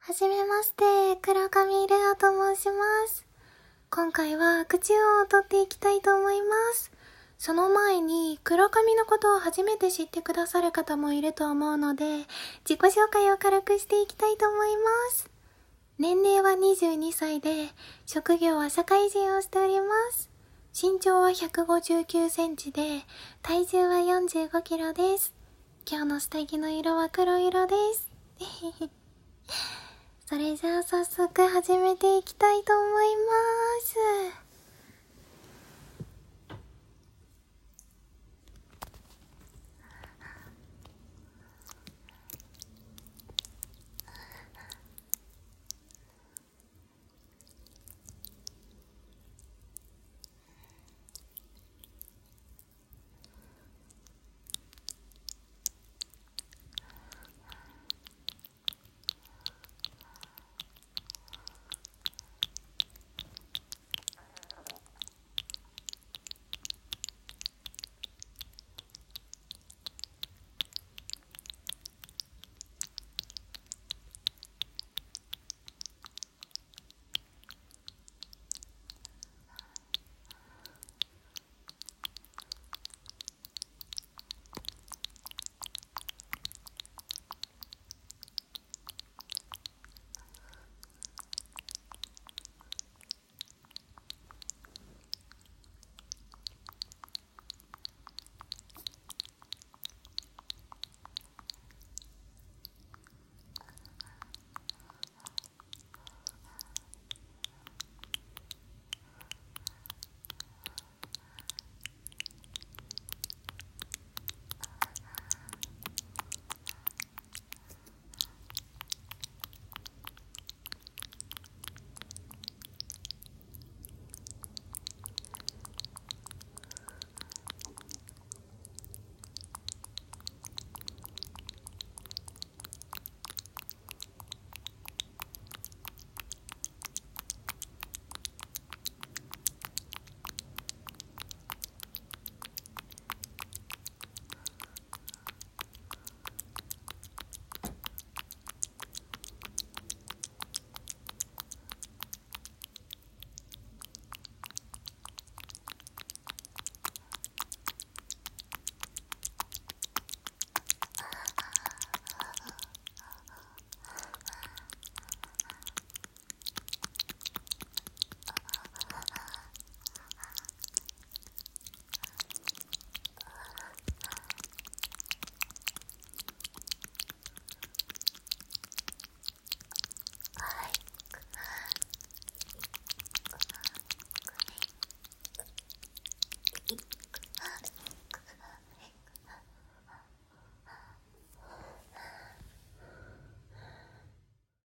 はじめまして、黒髪レアと申します。今回は口音を取っていきたいと思います。その前に、黒髪のことを初めて知ってくださる方もいると思うので、自己紹介を軽くしていきたいと思います。年齢は22歳で、職業は社会人をしております。身長は159センチで、体重は45キロです。今日の下着の色は黒色です。それじゃあ早速始めていきたいと思います。